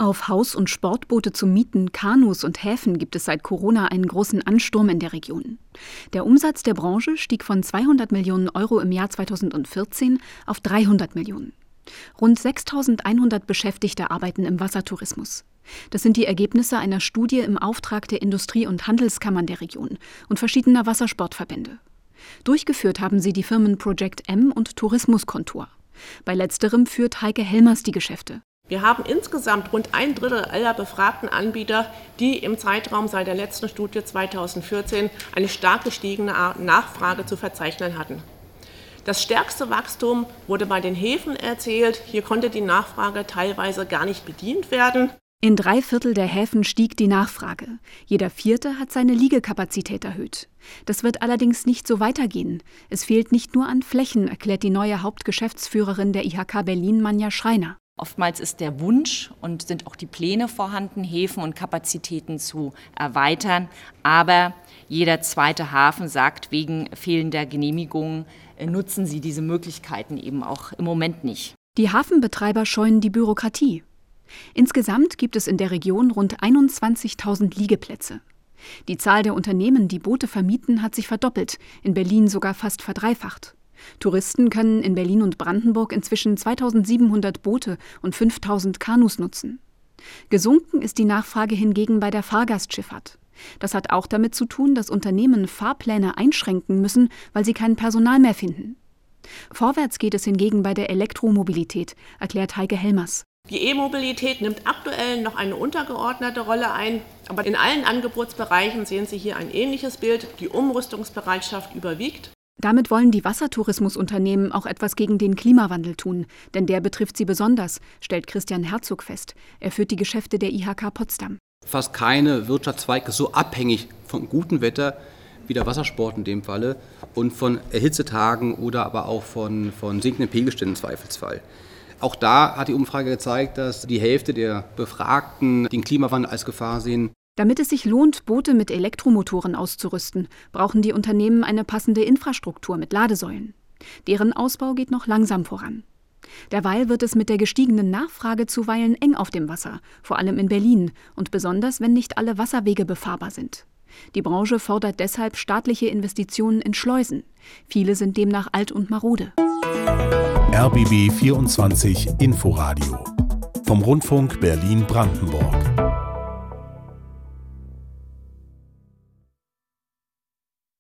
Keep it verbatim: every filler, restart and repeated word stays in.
Auf Haus- und Sportboote zum Mieten, Kanus und Häfen gibt es seit Corona einen großen Ansturm in der Region. Der Umsatz der Branche stieg von zweihundert Millionen Euro im Jahr zweitausendvierzehn auf dreihundert Millionen. Rund sechstausendeinhundert Beschäftigte arbeiten im Wassertourismus. Das sind die Ergebnisse einer Studie im Auftrag der Industrie- und Handelskammern der Region und verschiedener Wassersportverbände. Durchgeführt haben sie die Firmen Project M und Tourismuskontor. Bei letzterem führt Heike Helmers die Geschäfte. Wir haben insgesamt rund ein Drittel aller befragten Anbieter, die im Zeitraum seit der letzten Studie zweitausendvierzehn eine stark gestiegene Nachfrage zu verzeichnen hatten. Das stärkste Wachstum wurde bei den Häfen erzielt. Hier konnte die Nachfrage teilweise gar nicht bedient werden. In drei Viertel der Häfen stieg die Nachfrage. Jeder Vierte hat seine Liegekapazität erhöht. Das wird allerdings nicht so weitergehen. Es fehlt nicht nur an Flächen, erklärt die neue Hauptgeschäftsführerin der I H K Berlin, Manja Schreiner. Oftmals ist der Wunsch und sind auch die Pläne vorhanden, Häfen und Kapazitäten zu erweitern. Aber jeder zweite Hafen sagt, wegen fehlender Genehmigungen nutzen sie diese Möglichkeiten eben auch im Moment nicht. Die Hafenbetreiber scheuen die Bürokratie. Insgesamt gibt es in der Region rund einundzwanzigtausend Liegeplätze. Die Zahl der Unternehmen, die Boote vermieten, hat sich verdoppelt, in Berlin sogar fast verdreifacht. Touristen können in Berlin und Brandenburg inzwischen zweitausendsiebenhundert Boote und fünftausend Kanus nutzen. Gesunken ist die Nachfrage hingegen bei der Fahrgastschifffahrt. Das hat auch damit zu tun, dass Unternehmen Fahrpläne einschränken müssen, weil sie kein Personal mehr finden. Vorwärts geht es hingegen bei der Elektromobilität, erklärt Heike Helmers. Die E-Mobilität nimmt aktuell noch eine untergeordnete Rolle ein, aber in allen Angebotsbereichen sehen Sie hier ein ähnliches Bild. Die Umrüstungsbereitschaft überwiegt. Damit wollen die Wassertourismusunternehmen auch etwas gegen den Klimawandel tun, denn der betrifft sie besonders, stellt Christian Herzog fest. Er führt die Geschäfte der I H K Potsdam. Fast keine Wirtschaftszweig ist so abhängig von gutem Wetter wie der Wassersport in dem Falle und von Hitzetagen oder aber auch von, von sinkenden Pegelständen im Zweifelsfall. Auch da hat die Umfrage gezeigt, dass die Hälfte der Befragten den Klimawandel als Gefahr sehen. Damit es sich lohnt, Boote mit Elektromotoren auszurüsten, brauchen die Unternehmen eine passende Infrastruktur mit Ladesäulen. Deren Ausbau geht noch langsam voran. Derweil wird es mit der gestiegenen Nachfrage zuweilen eng auf dem Wasser, vor allem in Berlin und besonders, wenn nicht alle Wasserwege befahrbar sind. Die Branche fordert deshalb staatliche Investitionen in Schleusen. Viele sind demnach alt und marode. R B B vierundzwanzig Inforadio vom Rundfunk Berlin-Brandenburg.